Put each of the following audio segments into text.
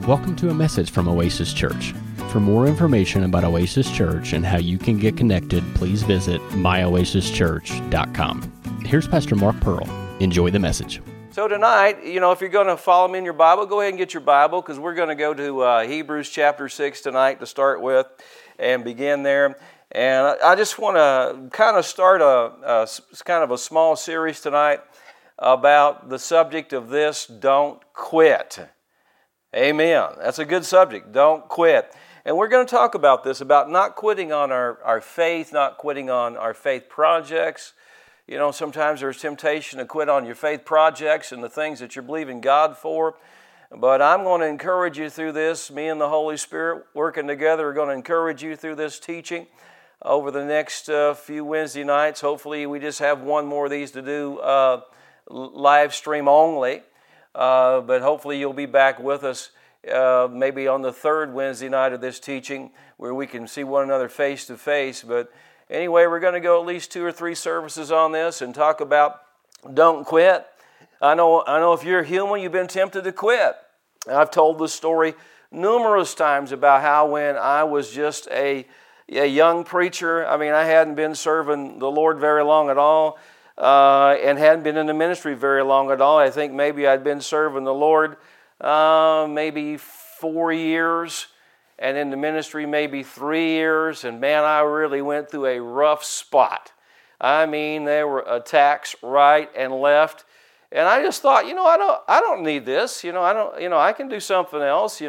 Welcome to a message from Oasis Church. For more information about Oasis Church and how you can get connected, please visit myoasischurch.com. Here's Pastor Mark Pearl. Enjoy the message. So tonight, if you're going to follow me in your Bible, go ahead and get your Bible because we're going to go to Hebrews chapter 6 tonight to start with and begin there. And I just want to kind of start a small series tonight about the subject of this, don't quit. Amen. That's a good subject, don't quit. And we're going to talk about this, about not quitting on our faith, not quitting on our faith projects. Sometimes there's temptation to quit on your faith projects and the things that you're believing God for. But I'm going to encourage you through this. Me and the Holy Spirit working together are going to encourage you through this teaching over the next few Wednesday nights. Hopefully we just have one more of these to do live stream only. But hopefully you'll be back with us maybe on the third Wednesday night of this teaching where we can see one another face to face. But anyway, we're going to go at least 2 or 3 services on this and talk about don't quit. I know if you're human, you've been tempted to quit. I've told this story numerous times about how when I was just a young preacher, I hadn't been serving the Lord very long at all. And hadn't been in the ministry very long at all. I think maybe I'd been serving the Lord maybe 4 years, and in the ministry maybe 3 years. And man, I really went through a rough spot. There were attacks right and left, and I just thought, I don't need this. I can do something else.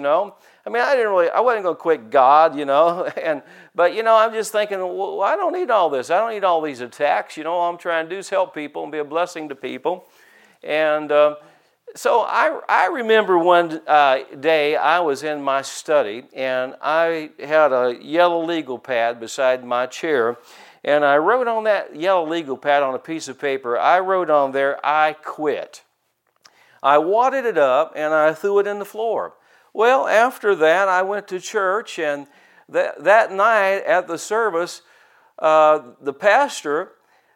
I wasn't going to quit God, but I'm just thinking, well, I don't need all this. I don't need all these attacks. All I'm trying to do is help people and be a blessing to people. And so I remember one day I was in my study, and I had a yellow legal pad beside my chair, and I wrote on that yellow legal pad on a piece of paper, I wrote on there, I quit. I wadded it up, and I threw it in the floor. Well, after that, I went to church, and that night at the service, the pastor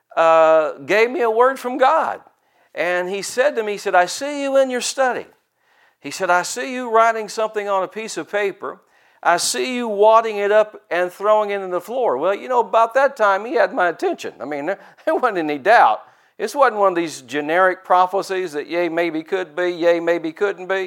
gave me a word from God. And he said to me, he said, I see you in your study. He said, I see you writing something on a piece of paper. I see you wadding it up and throwing it in the floor. Well, about that time, he had my attention. There wasn't any doubt. This wasn't one of these generic prophecies that yea, maybe could be, yea, maybe couldn't be.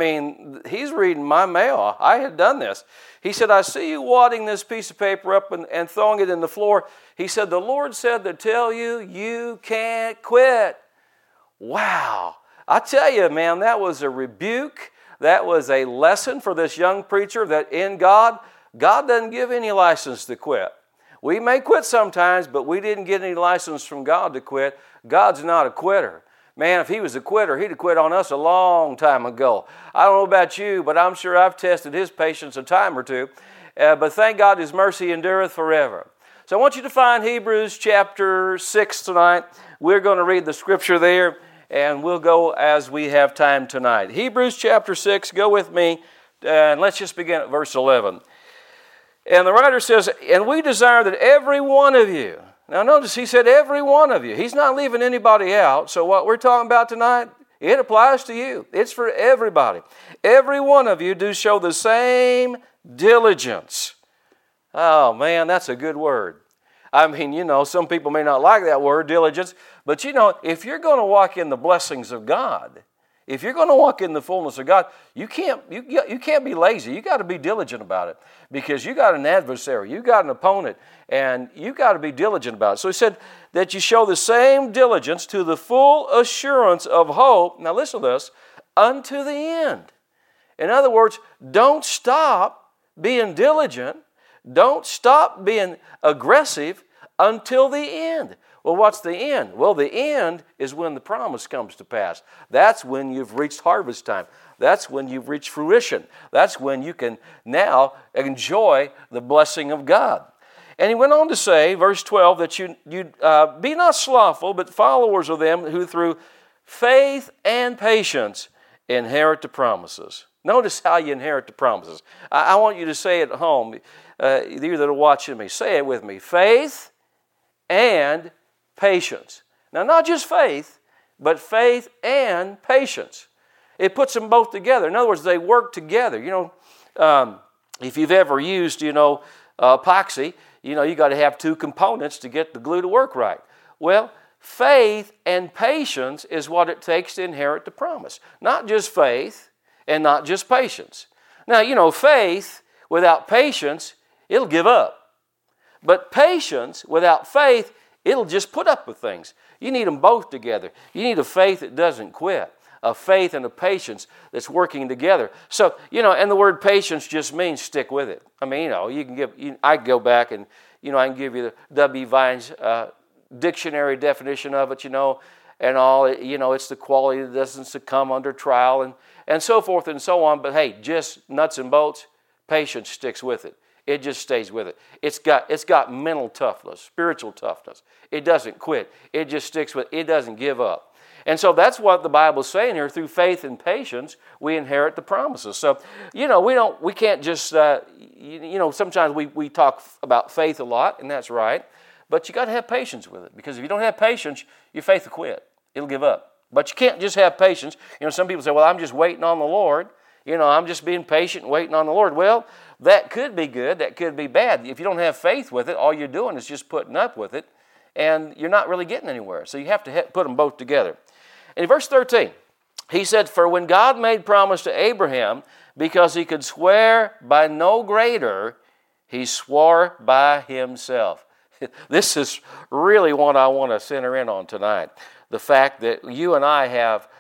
He's reading my mail. I had done this. He said, I see you wadding this piece of paper up and throwing it in the floor. He said, the Lord said to tell you, you can't quit. Wow. I tell you, man, that was a rebuke. That was a lesson for this young preacher that in God doesn't give any license to quit. We may quit sometimes, but we didn't get any license from God to quit. God's not a quitter. Man, if He was a quitter, He'd have quit on us a long time ago. I don't know about you, but I'm sure I've tested His patience a time or two. But thank God His mercy endureth forever. So I want you to find Hebrews chapter 6 tonight. We're going to read the scripture there, and we'll go as we have time tonight. Hebrews chapter 6, go with me, and let's just begin at verse 11. And the writer says, and we desire that every one of you, now notice he said every one of you. He's not leaving anybody out. So what we're talking about tonight, it applies to you. It's for everybody. Every one of you do show the same diligence. Oh man, that's a good word. Some people may not like that word, diligence. But if you're going to walk in the blessings of God, if you're going to walk in the fullness of God, you can't be lazy. You got to be diligent about it because you got an adversary, you got an opponent, and you got to be diligent about it. So he said that you show the same diligence to the full assurance of hope. Now listen to this, unto the end. In other words, don't stop being diligent. Don't stop being aggressive until the end. Well, what's the end? Well, the end is when the promise comes to pass. That's when you've reached harvest time. That's when you've reached fruition. That's when you can now enjoy the blessing of God. And he went on to say, verse 12, that you be not slothful, but followers of them who through faith and patience inherit the promises. Notice how you inherit the promises. I want you to say it at home, you that are watching me. Say it with me. Faith and patience. Now, not just faith, but faith and patience. It puts them both together. In other words, they work together. If you've ever used, epoxy, you got to have two components to get the glue to work right. Well, faith and patience is what it takes to inherit the promise. Not just faith and not just patience. Now, faith without patience, it'll give up. But patience without faith, it'll just put up with things. You need them both together. You need a faith that doesn't quit. A faith and a patience that's working together. So, and the word patience just means stick with it. I mean, I can go back and, I can give you the W. Vine's dictionary definition of it, and all. It's the quality that doesn't succumb under trial and so forth and so on. But hey, just nuts and bolts, patience sticks with it. It just stays with it. It's got mental toughness, spiritual toughness. It doesn't quit. It just sticks with it. It doesn't give up. And so that's what the Bible's saying here. Through faith and patience, we inherit the promises. So, we can't just, sometimes we talk about faith a lot, and that's right. But you got to have patience with it, because if you don't have patience, your faith will quit. It'll give up. But you can't just have patience. Some people say, well, I'm just waiting on the Lord. I'm just being patient and waiting on the Lord. Well, that could be good. That could be bad. If you don't have faith with it, all you're doing is just putting up with it, and you're not really getting anywhere. So you have to put them both together. In verse 13, he said, for when God made promise to Abraham, because he could swear by no greater, he swore by himself. This is really what I want to center in on tonight. The fact that you and I have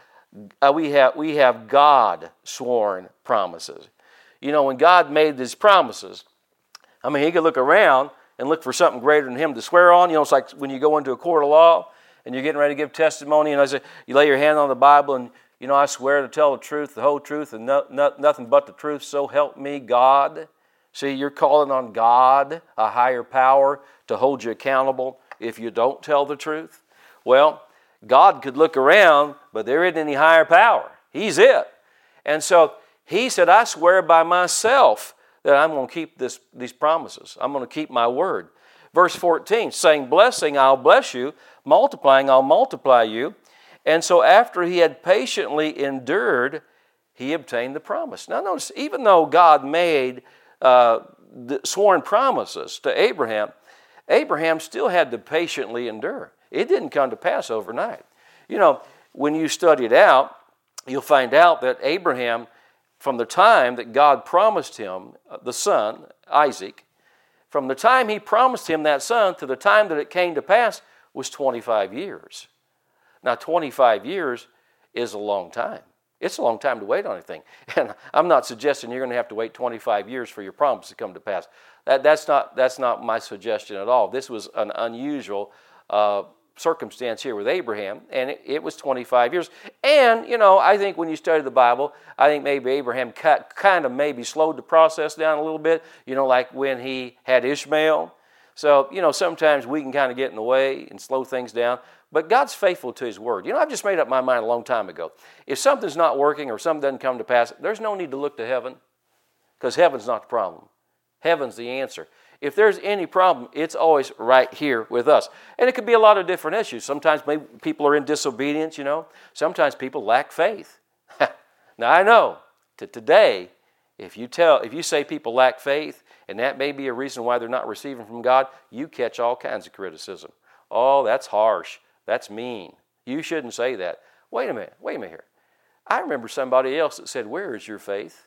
God sworn promises. When God made these promises, he could look around and look for something greater than him to swear on. It's like when you go into a court of law and you're getting ready to give testimony, and you lay your hand on the Bible and, I swear to tell the truth, the whole truth, and nothing but the truth, so help me God. See, you're calling on God, a higher power, to hold you accountable if you don't tell the truth. Well, God could look around, but there isn't any higher power. He's it. And so he said, I swear by myself that I'm going to keep these promises. I'm going to keep my word. Verse 14, saying, blessing, I'll bless you. Multiplying, I'll multiply you. And so after he had patiently endured, he obtained the promise. Now notice, even though God made the sworn promises to Abraham, Abraham still had to patiently endure. It didn't come to pass overnight. When you study it out, you'll find out that Abraham, from the time that God promised him the son, Isaac, from the time he promised him that son to the time that it came to pass was 25 years. Now, 25 years is a long time. It's a long time to wait on anything. And I'm not suggesting you're going to have to wait 25 years for your promise to come to pass. That's not my suggestion at all. This was an unusual circumstance here with Abraham, and it was 25 years. And, I think when you study the Bible, I think maybe Abraham kind of maybe slowed the process down a little bit, like when he had Ishmael. So, sometimes we can kind of get in the way and slow things down. But God's faithful to his word. I've just made up my mind a long time ago. If something's not working or something doesn't come to pass, there's no need to look to heaven, because heaven's not the problem. Heaven's the answer. If there's any problem, it's always right here with us. And it could be a lot of different issues. Sometimes maybe people are in disobedience, Sometimes people lack faith. Now I know that today, if you say people lack faith, and that may be a reason why they're not receiving from God, you catch all kinds of criticism. Oh, that's harsh. That's mean. You shouldn't say that. Wait a minute here. I remember somebody else that said, where is your faith?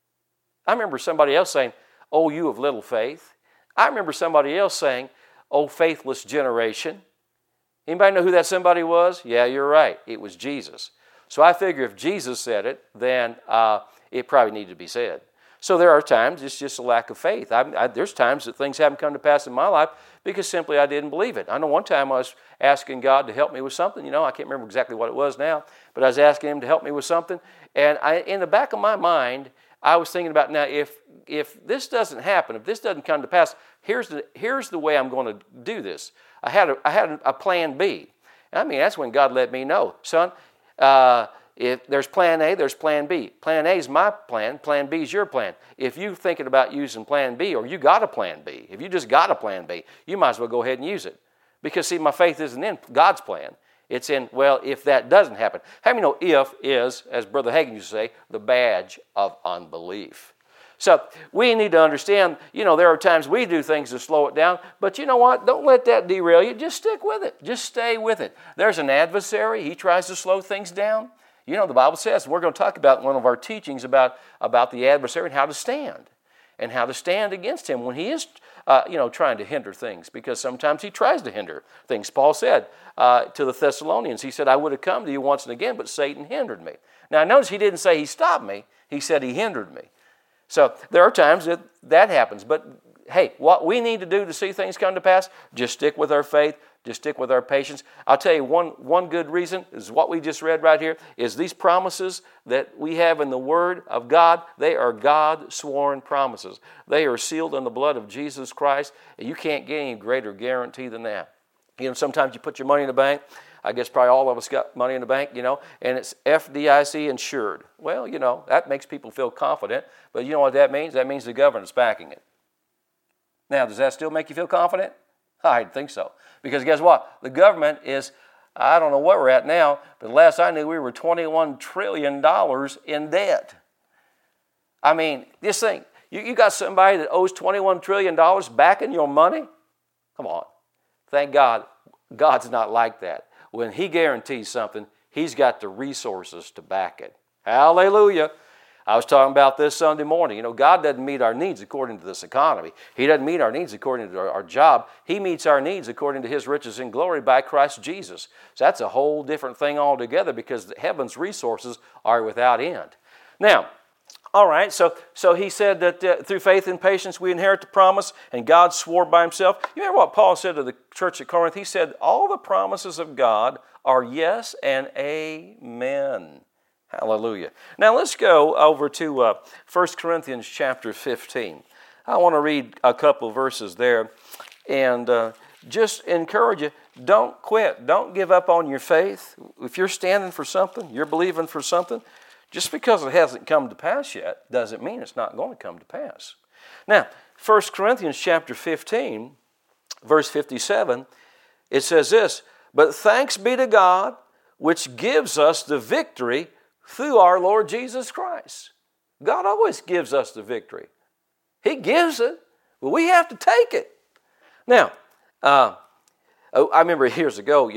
I remember somebody else saying, oh, you of little faith. I remember somebody else saying, oh, faithless generation. Anybody know who that somebody was? Yeah, you're right. It was Jesus. So I figure if Jesus said it, then it probably needed to be said. So there are times it's just a lack of faith. There's times that things haven't come to pass in my life because simply I didn't believe it. I know one time I was asking God to help me with something. I can't remember exactly what it was now, but I was asking him to help me with something. And in the back of my mind, I was thinking about, now, if this doesn't happen, if this doesn't come to pass, here's the way I'm going to do this. I had a plan B. That's when God let me know, son, if there's plan A, there's plan B. Plan A is my plan. Plan B is your plan. If you're thinking about using plan B, or you got a plan B, if you just got a plan B, you might as well go ahead and use it. Because, see, my faith isn't in God's plan. It's in, well, if that doesn't happen. How many know if is, as Brother Hagin used to say, the badge of unbelief? So we need to understand, there are times we do things to slow it down, but you know what? Don't let that derail you. Just stick with it. Just stay with it. There's an adversary. He tries to slow things down. The Bible says, and we're going to talk about in one of our teachings about the adversary and how to stand against him when he is, trying to hinder things, because sometimes he tries to hinder things. Paul said to the Thessalonians, he said, I would have come to you once and again, but Satan hindered me. Now, notice he didn't say he stopped me. He said he hindered me. So there are times that happens. But, hey, what we need to do to see things come to pass, just stick with our faith. Just stick with our patience. I'll tell you one good reason is what we just read right here, is these promises that we have in the Word of God, they are God-sworn promises. They are sealed in the blood of Jesus Christ, and you can't get any greater guarantee than that. Sometimes you put your money in the bank. I guess probably all of us got money in the bank, and it's FDIC insured. Well, that makes people feel confident, but you know what that means? That means the government's backing it. Now, does that still make you feel confident? I think so. Because guess what? The government is, I don't know what we're at now, but last I knew we were $21 trillion in debt. I mean, this thing, you got somebody that owes $21 trillion backing your money? Come on. Thank God, God's not like that. When He guarantees something, He's got the resources to back it. Hallelujah. I was talking about this Sunday morning. God doesn't meet our needs according to this economy. He doesn't meet our needs according to our job. He meets our needs according to His riches and glory by Christ Jesus. So that's a whole different thing altogether, because heaven's resources are without end. Now, all right, so he said that through faith and patience we inherit the promise, and God swore by Himself. You remember what Paul said to the church at Corinth? He said, all the promises of God are yes and amen. Hallelujah. Now let's go over to 1 Corinthians chapter 15. I want to read a couple verses there and just encourage you, don't quit. Don't give up on your faith. If you're standing for something, you're believing for something, just because it hasn't come to pass yet doesn't mean it's not going to come to pass. Now, 1 Corinthians chapter 15, verse 57, it says this, but thanks be to God, which gives us the victory through our Lord Jesus Christ. God always gives us the victory. He gives it, but we have to take it. Now, I remember years ago,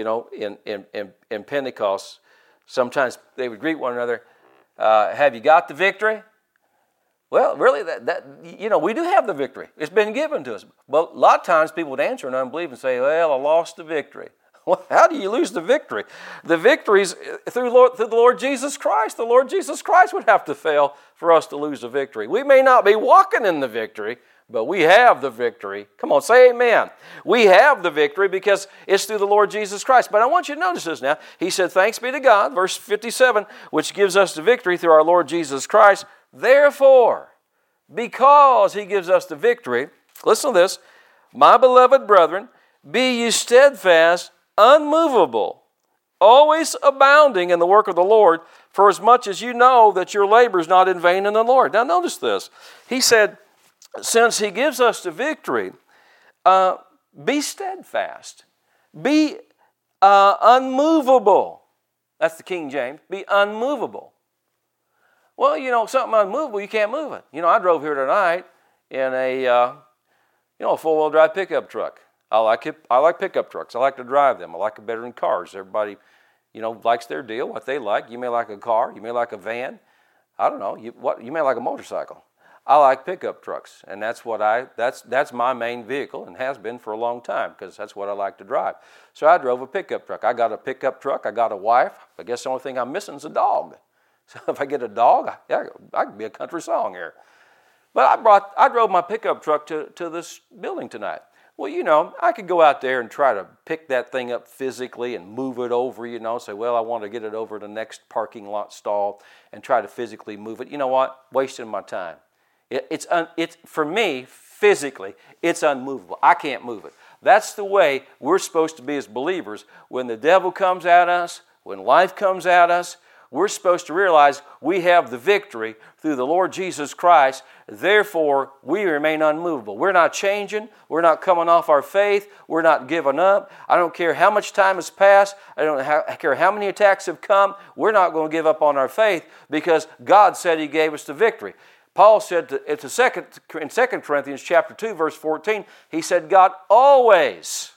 in Pentecost, sometimes they would greet one another, have you got the victory? Well, really, we do have the victory. It's been given to us. But a lot of times people would answer in unbelief and say, well, I lost the victory. Well, how do you lose the victory? The victory's through the Lord Jesus Christ. The Lord Jesus Christ would have to fail for us to lose the victory. We may not be walking in the victory, but we have the victory. Come on, say amen. We have the victory because it's through the Lord Jesus Christ. But I want you to notice this now. He said, thanks be to God, verse 57, which gives us the victory through our Lord Jesus Christ. Therefore, because He gives us the victory, listen to this, my beloved brethren, be ye steadfast, unmovable, always abounding in the work of the Lord, for as much as you know that your labor is not in vain in the Lord. Now notice this. He said, since He gives us the victory, be steadfast. Be unmovable. That's the King James. Be unmovable. Well, something unmovable, you can't move it. I drove here tonight in a four-wheel drive pickup truck. I like pickup trucks. I like to drive them. I like them better than cars. Everybody, likes their deal, what they like. You may like a car. You may like a van. I don't know. You may like a motorcycle. I like pickup trucks, and that's my main vehicle and has been for a long time because that's what I like to drive. So I drove a pickup truck. I got a pickup truck. I got a wife. I guess the only thing I'm missing is a dog. So if I get a dog, I could be a country song here. But I drove my pickup truck to this building tonight. Well, I could go out there and try to pick that thing up physically and move it over, say, well, I want to get it over to the next parking lot stall and try to physically move it. You know what? Wasting my time. It's for me, physically, it's unmovable. I can't move it. That's the way we're supposed to be as believers. When the devil comes at us, when life comes at us, we're supposed to realize we have the victory through the Lord Jesus Christ. Therefore, we remain unmovable. We're not changing. We're not coming off our faith. We're not giving up. I don't care how much time has passed. I don't care how many attacks have come. We're not going to give up on our faith because God said He gave us the victory. Paul said in 2 Corinthians chapter 2, verse 14, he said, God always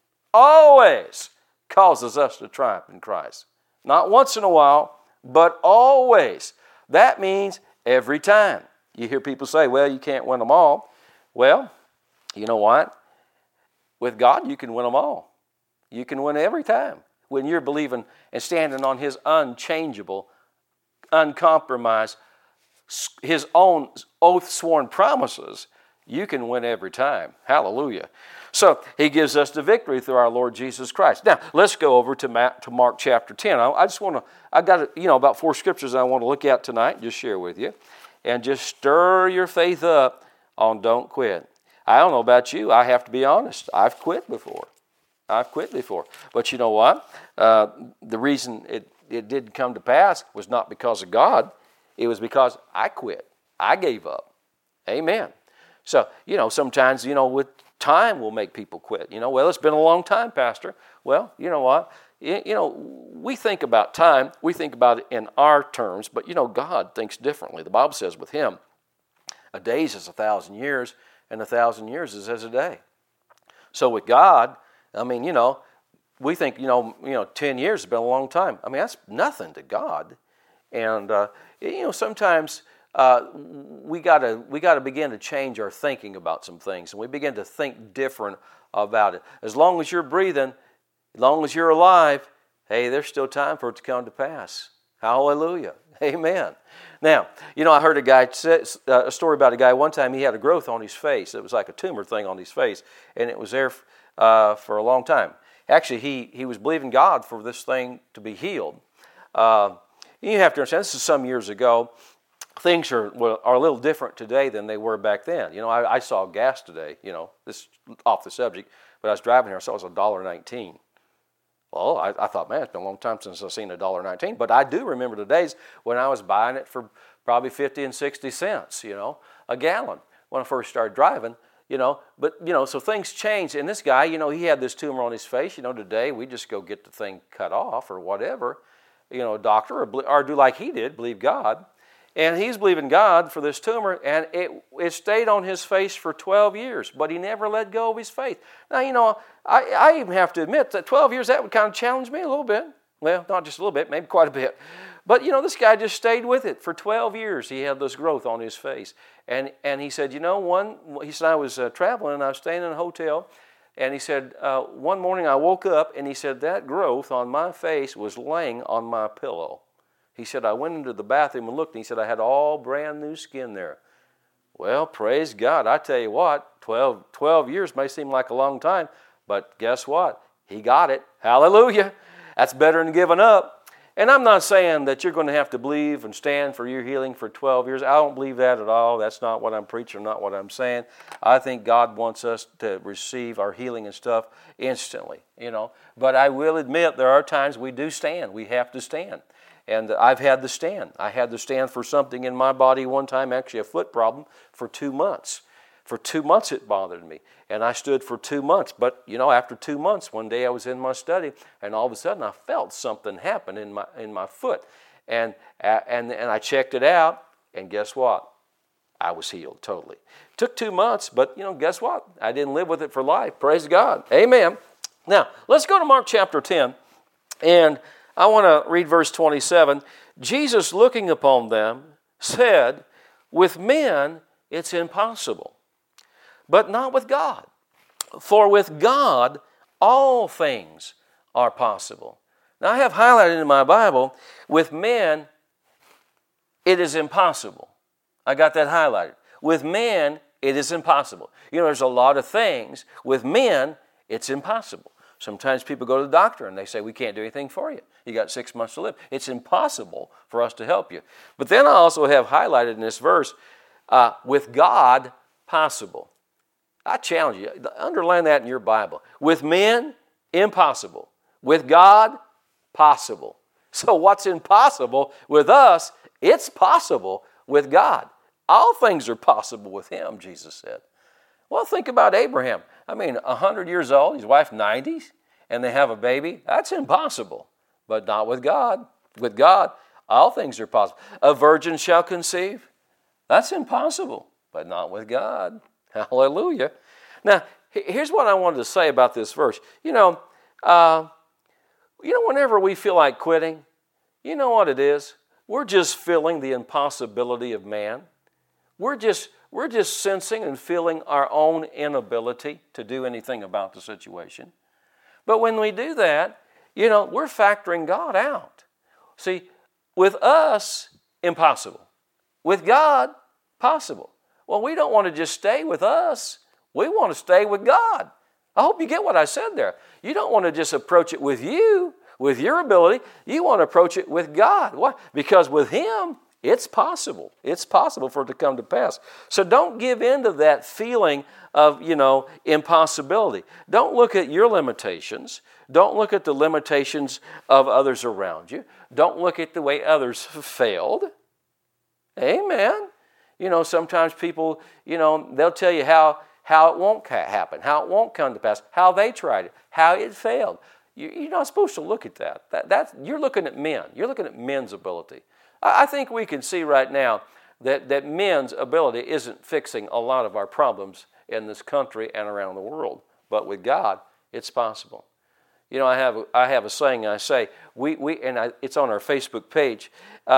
causes us to triumph in Christ. Not once in a while, but always. That means every time. You hear people say, well, you can't win them all. Well, you know what? With God, you can win them all. You can win every time. When you're believing and standing on His unchangeable, uncompromised, His own oath-sworn promises, you can win every time. Hallelujah. So He gives us the victory through our Lord Jesus Christ. Now, let's go over to Mark chapter 10. I got about 4 scriptures I want to look at tonight and just share with you. And just stir your faith up on don't quit. I don't know about you. I have to be honest. I've quit before. But you know what? The reason it didn't come to pass was not because of God. It was because I quit. I gave up. Amen. So, sometimes, with time will make people quit. Well, it's been a long time, Pastor. Well, you know what? We think about time. We think about it in our terms, but, God thinks differently. The Bible says with Him, a day is 1,000 years, and 1,000 years is as a day. So with God, we think, 10 years has been a long time. That's nothing to God. And, sometimes we got to begin to change our thinking about some things, and we begin to think different about it. As long as you're breathing, as long as you're alive, hey, there's still time for it to come to pass. Hallelujah. Amen. Now, I heard a story about a guy one time. He had a growth on his face. It was like a tumor thing on his face, and it was there for a long time. Actually, he was believing God for this thing to be healed. You have to understand, this is some years ago. Things are a little different today than they were back then. I saw gas today, this is off the subject, but I was driving here, I saw it was $1.19. Well, I thought, man, it's been a long time since I've seen $1.19. But I do remember the days when I was buying it for probably 50 and 60 cents, a gallon when I first started driving, But, so things changed. And this guy, he had this tumor on his face. Today we just go get the thing cut off or whatever, a doctor or do like he did, believe God. And he's believing God for this tumor, and it stayed on his face for 12 years, but he never let go of his faith. Now, I even have to admit that 12 years, that would kind of challenge me a little bit. Well, not just a little bit, maybe quite a bit. But, this guy just stayed with it. For 12 years, he had this growth on his face. And he said, I was traveling, and I was staying in a hotel, and he said, one morning I woke up, and he said, that growth on my face was laying on my pillow. He said, I went into the bathroom and looked, and he said, I had all brand new skin there. Well, praise God. I tell you what, 12 years may seem like a long time, but guess what? He got it. Hallelujah. That's better than giving up. And I'm not saying that you're going to have to believe and stand for your healing for 12 years. I don't believe that at all. That's not what I'm preaching, not what I'm saying. I think God wants us to receive our healing and stuff instantly, But I will admit there are times we do stand. We have to stand. And I've had to stand. I had to stand for something in my body one time, actually a foot problem, for 2 months. For 2 months it bothered me. And I stood for 2 months. But, after 2 months, one day I was in my study, and all of a sudden I felt something happen in my foot. And I checked it out, and guess what? I was healed totally. It took 2 months, but, guess what? I didn't live with it for life. Praise God. Amen. Now, let's go to Mark chapter 10, and I want to read verse 27. Jesus, looking upon them, said, with men it's impossible, but not with God. For with God all things are possible. Now I have highlighted in my Bible, with men it is impossible. I got that highlighted. With men it is impossible. There's a lot of things. With men it's impossible. Sometimes people go to the doctor and they say, we can't do anything for you. You got 6 months to live. It's impossible for us to help you. But then I also have highlighted in this verse, with God, possible. I challenge you, underline that in your Bible. With men, impossible. With God, possible. So what's impossible with us, it's possible with God. All things are possible with Him, Jesus said. Well, think about Abraham. 100 years old, his wife 90, and they have a baby. That's impossible, but not with God. With God, all things are possible. A virgin shall conceive. That's impossible, but not with God. Hallelujah. Now, here's what I wanted to say about this verse. Whenever we feel like quitting, you know what it is? We're just feeling the impossibility of man. We're just sensing and feeling our own inability to do anything about the situation. But when we do that, we're factoring God out. See, with us, impossible. With God, possible. Well, we don't want to just stay with us. We want to stay with God. I hope you get what I said there. You don't want to just approach it with you, with your ability. You want to approach it with God. Why? Because with Him, it's possible. It's possible for it to come to pass. So don't give in to that feeling of, impossibility. Don't look at your limitations. Don't look at the limitations of others around you. Don't look at the way others have failed. Amen. Sometimes people, they'll tell you how it won't happen, how it won't come to pass, how they tried it, how it failed. You're not supposed to look at that. You're looking at men. You're looking at men's ability. I think we can see right now that men's ability isn't fixing a lot of our problems in this country and around the world. But with God, it's possible. I have a saying I say, it's on our Facebook page.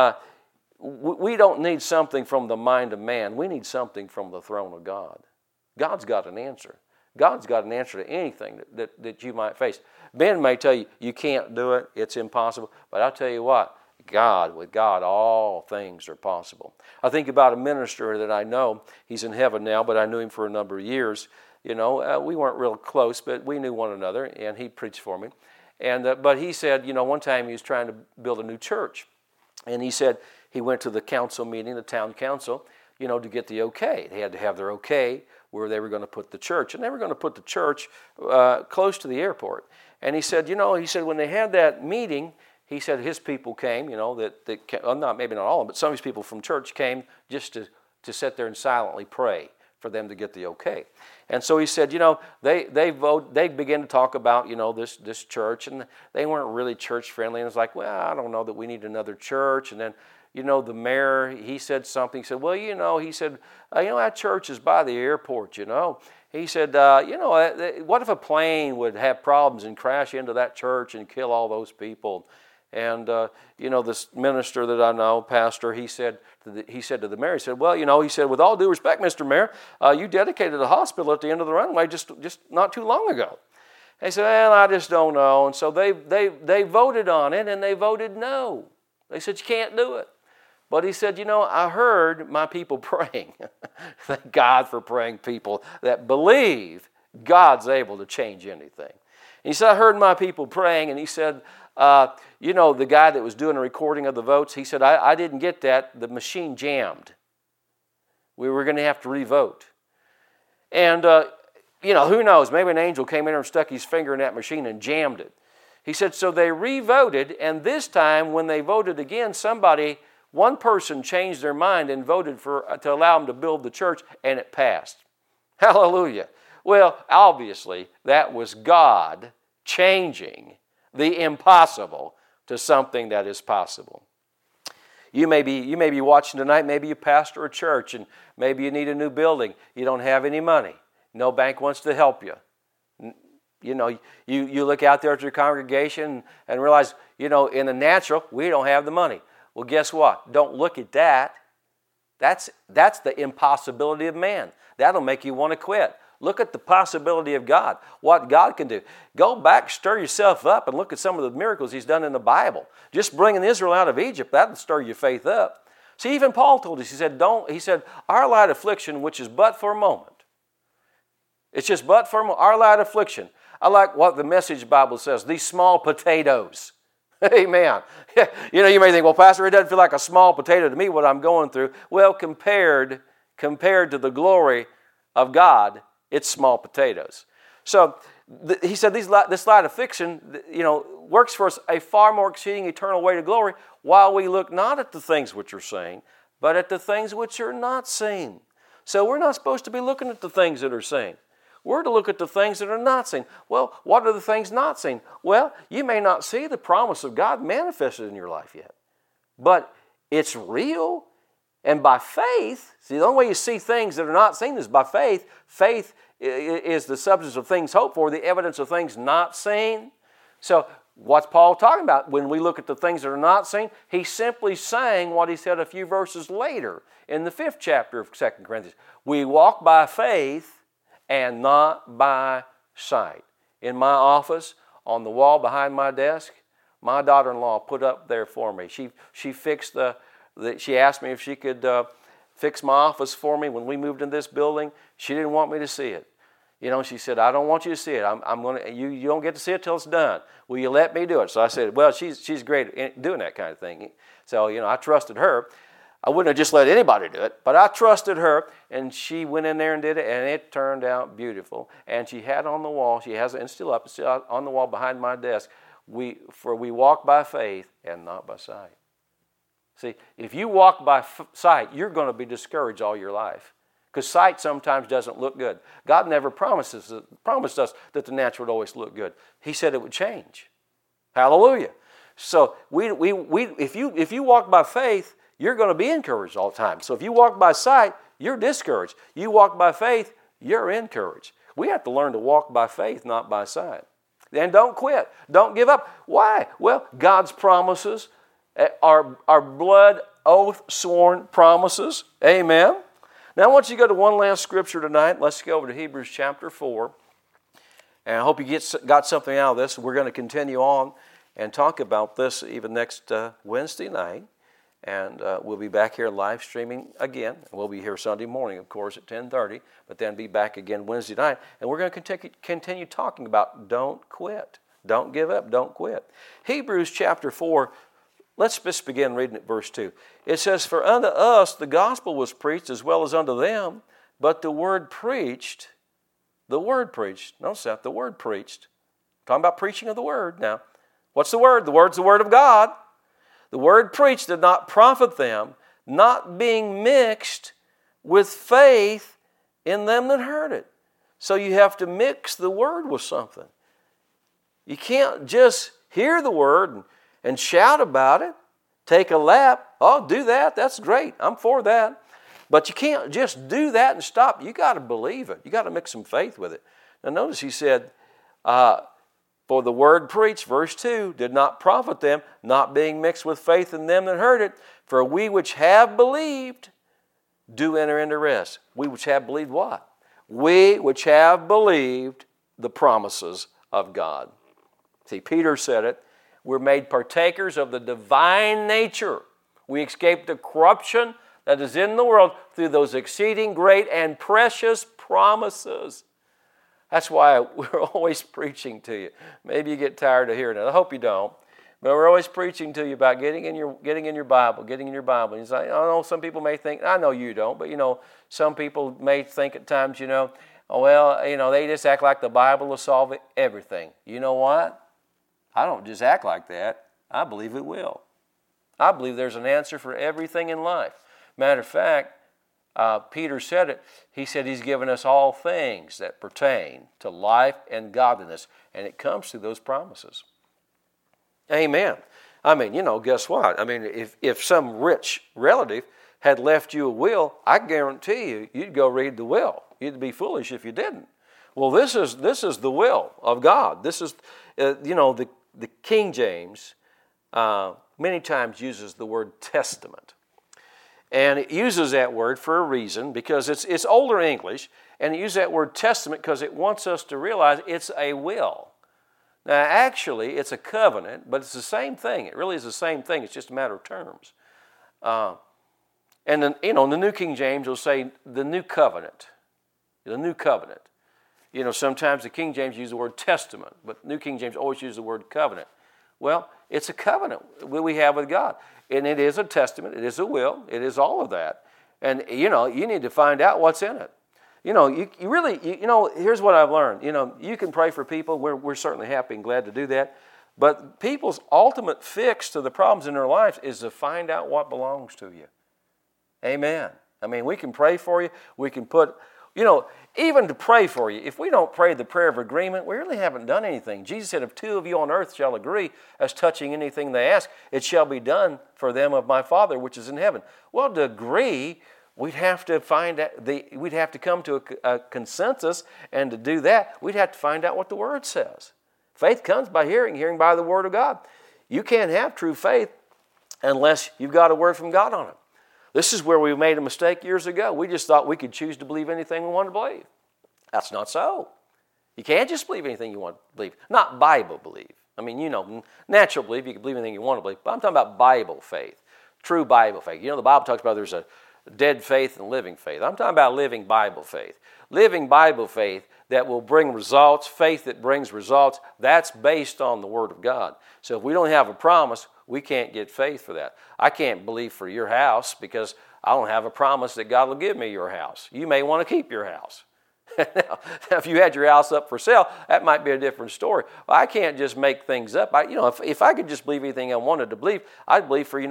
We don't need something from the mind of man. We need something from the throne of God. God's got an answer. God's got an answer to anything that you might face. Men may tell you, you can't do it, it's impossible. But I'll tell you what, with God, all things are possible. I think about a minister that I know. He's in heaven now, but I knew him for a number of years. We weren't real close, but we knew one another, and he preached for me. But he said, one time he was trying to build a new church. And he said he went to the council meeting, the town council, to get the okay. They had to have their okay where they were going to put the church. And they were going to put the church close to the airport. And he said, when they had that meeting, he said his people came, maybe not all of them, but some of his people from church came just to sit there and silently pray for them to get the okay. And so he said, they began to talk about, this church, and they weren't really church friendly. And it's like, well, I don't know that we need another church. And then, the mayor, he said something. He said, well, that church is by the airport, He said, what if a plane would have problems and crash into that church and kill all those people? And, this minister that I know, pastor, he said to the mayor, he said, well, he said, with all due respect, Mr. Mayor, you dedicated a hospital at the end of the runway just not too long ago. And he said, well, I just don't know. And so they voted on it, and they voted no. They said, you can't do it. But he said, I heard my people praying. Thank God for praying people that believe God's able to change anything. And he said, I heard my people praying, and he said, the guy that was doing a recording of the votes, he said, I didn't get that. The machine jammed. We were going to have to re-vote. And, who knows? Maybe an angel came in there and stuck his finger in that machine and jammed it. He said, so they re-voted, and this time when they voted again, one person changed their mind and voted to allow them to build the church, and it passed. Hallelujah. Well, obviously, that was God changing the impossible to something that is possible. You may be watching tonight. Maybe you pastor a church, and maybe you need a new building. You don't have any money. No bank wants to help you. You look out there at your congregation and realize, in the natural, we don't have the money. Well, guess what? Don't look at that. That's the impossibility of man. That'll make you want to quit. Look at the possibility of God, what God can do. Go back, stir yourself up, and look at some of the miracles He's done in the Bible. Just bringing Israel out of Egypt, that'll stir your faith up. See, even Paul told us, he said, our light affliction, which is but for a moment. It's just but for a moment. Our light affliction. I like what the Message Bible says, these small potatoes. Amen. You may think, well, Pastor, it doesn't feel like a small potato to me what I'm going through. Well, compared to the glory of God, it's small potatoes. So he said this light affliction, works for us a far more exceeding eternal weight of glory, while we look not at the things which are seen, but at the things which are not seen. So we're not supposed to be looking at the things that are seen. We're to look at the things that are not seen. Well, what are the things not seen? Well, you may not see the promise of God manifested in your life yet, but it's real. And by faith, see, the only way you see things that are not seen is by faith. Faith is the substance of things hoped for, the evidence of things not seen. So what's Paul talking about? When we look at the things that are not seen, he's simply saying what he said a few verses later in the 5th chapter of 2 Corinthians. We walk by faith and not by sight. In my office, on the wall behind my desk, my daughter-in-law put up there for me. She fixed she asked me if she could fix my office for me when we moved in this building. She didn't want me to see it. She said, I don't want you to see it. You don't get to see it till it's done. Will you let me do it? So I said, well, she's great at doing that kind of thing. So, I trusted her. I wouldn't have just let anybody do it, but I trusted her, and she went in there and did it, and it turned out beautiful. And she had on the wall, it's still up, it's still on the wall behind my desk, we walk by faith and not by sight. See, if you walk by sight, you're going to be discouraged all your life, because sight sometimes doesn't look good. God never promised us that the natural would always look good. He said it would change. Hallelujah. So if you walk by faith, you're going to be encouraged all the time. So if you walk by sight, you're discouraged. You walk by faith, you're encouraged. We have to learn to walk by faith, not by sight. And don't quit. Don't give up. Why? Well, God's promises are blood oath sworn promises. Amen. Now I want you to go to one last scripture tonight. Let's go over to Hebrews chapter 4. And I hope you got something out of this. We're going to continue on and talk about this even next Wednesday night. And we'll be back here live streaming again. We'll be here Sunday morning, of course, at 10:30, but then be back again Wednesday night. And we're going to continue talking about don't quit. Don't give up. Don't quit. Hebrews chapter 4, let's just begin reading at verse 2. It says, For unto us the gospel was preached as well as unto them, but the word preached, notice that, the word preached. Talking about preaching of the word now. What's the word? The word's the word of God. The word preached did not profit them, not being mixed with faith in them that heard it. So you have to mix the word with something. You can't just hear the word and shout about it, take a lap. Oh, do that. That's great. I'm for that. But you can't just do that and stop. You got to believe it. You got to mix some faith with it. Now notice he said, for the word preached, verse 2, did not profit them, not being mixed with faith in them that heard it. For we which have believed do enter into rest. We which have believed what? We which have believed the promises of God. See, Peter said it. We're made partakers of the divine nature. We escape the corruption that is in the world through those exceeding great and precious promises. That's why we're always preaching to you. Maybe you get tired of hearing it. I hope you don't. But we're always preaching to you about getting in your Bible. And you say, I know some people may think, I know you don't, but some people may think at times, they just act like the Bible will solve everything. You know what? I don't just act like that. I believe it will. I believe there's an answer for everything in life. Matter of fact, Peter said it. He said he's given us all things that pertain to life and godliness, and it comes through those promises. Amen. I mean, guess what? I mean, if some rich relative had left you a will, I guarantee you'd go read the will. You'd be foolish if you didn't. Well, this is the will of God. This is, the King James many times uses the word testament. And it uses that word for a reason, because it's older English, and it uses that word testament because it wants us to realize it's a will. Now, actually, it's a covenant, but it's the same thing. It really is the same thing. It's just a matter of terms. And then, the New King James will say the new covenant. The new covenant. Sometimes the King James uses the word testament, but New King James always uses the word covenant. Well, it's a covenant that we have with God. And it is a testament. It is a will. It is all of that. And, you need to find out what's in it. You know, you really, here's what I've learned. You know, you can pray for people. We're certainly happy and glad to do that. But people's ultimate fix to the problems in their lives is to find out what belongs to you. Amen. I mean, we can pray for you. We can put, even to pray for you. If we don't pray the prayer of agreement, we really haven't done anything. Jesus said, if two of you on earth shall agree as touching anything they ask, it shall be done for them of my Father which is in heaven. Well, to agree, we'd have to we'd have to come to a consensus, and to do that, we'd have to find out what the Word says. Faith comes by hearing, hearing by the Word of God. You can't have true faith unless you've got a Word from God on it. This is where we made a mistake years ago. We just thought we could choose to believe anything we wanted to believe. That's not so. You can't just believe anything you want to believe. Not Bible believe. I mean, natural belief, you can believe anything you want to believe. But I'm talking about Bible faith, true Bible faith. The Bible talks about there's a dead faith and living faith. I'm talking about living Bible faith. Living Bible faith that will bring results, faith that brings results, that's based on the Word of God. So if we don't have a promise, we can't get faith for that. I can't believe for your house because I don't have a promise that God will give me your house. You may want to keep your house. Now, if you had your house up for sale, that might be a different story. Well, I can't just make things up. If I could just believe anything I wanted to believe, I'd believe for,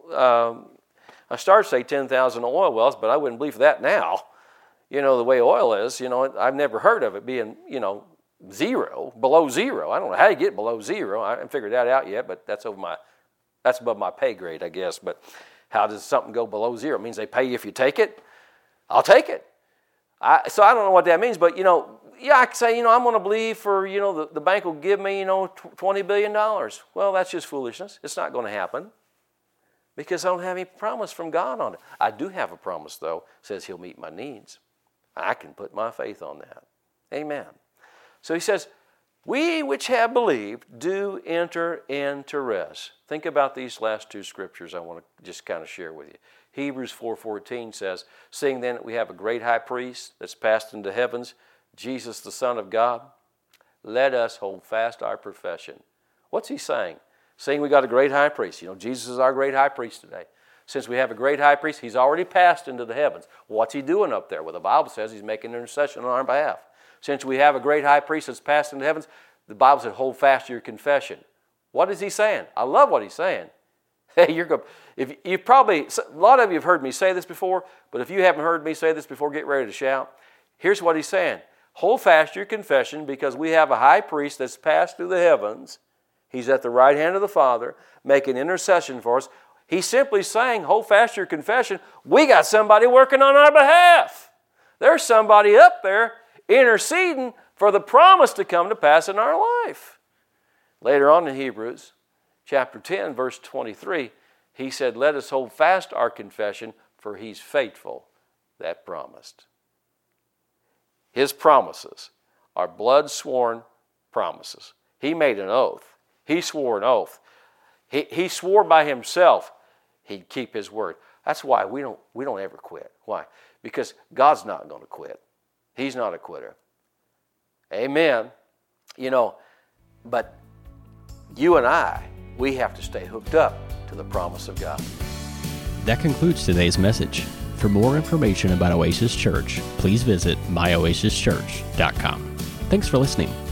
I started to say 10,000 oil wells, but I wouldn't believe that now. The way oil is, I've never heard of it being, zero, below zero. I don't know how you get below zero. I haven't figured that out yet, but that's above my pay grade, I guess. But how does something go below zero? It means they pay you if you take it. I'll take it. So I don't know what that means, but, I can say, I'm going to believe for, the bank will give me, $20 billion. Well, that's just foolishness. It's not going to happen because I don't have any promise from God on it. I do have a promise, though, says He'll meet my needs. I can put my faith on that. Amen. So he says, we which have believed do enter into rest. Think about these last two scriptures I want to just kind of share with you. Hebrews 4:14 says, seeing then that we have a great high priest that's passed into heavens, Jesus the Son of God, let us hold fast our profession. What's he saying? Saying we got a great high priest. Jesus is our great high priest today. Since we have a great high priest, he's already passed into the heavens. What's he doing up there? Well, the Bible says he's making intercession on our behalf. Since we have a great high priest that's passed into the heavens, the Bible said, hold fast to your confession. What is he saying? I love what he's saying. Hey, a lot of you have heard me say this before, but if you haven't heard me say this before, get ready to shout. Here's what he's saying. Hold fast your confession because we have a high priest that's passed through the heavens. He's at the right hand of the Father, making intercession for us. He's simply saying, hold fast your confession. We got somebody working on our behalf. There's somebody up there interceding for the promise to come to pass in our life. Later on in Hebrews, chapter 10, verse 23, he said, let us hold fast our confession, for he's faithful that promised. His promises are blood-sworn promises. He made an oath. He swore an oath. He swore by himself he'd keep his word. That's why we don't ever quit. Why? Because God's not going to quit. He's not a quitter. Amen. But you and I, we have to stay hooked up to the promise of God. That concludes today's message. For more information about Oasis Church, please visit myoasischurch.com. Thanks for listening.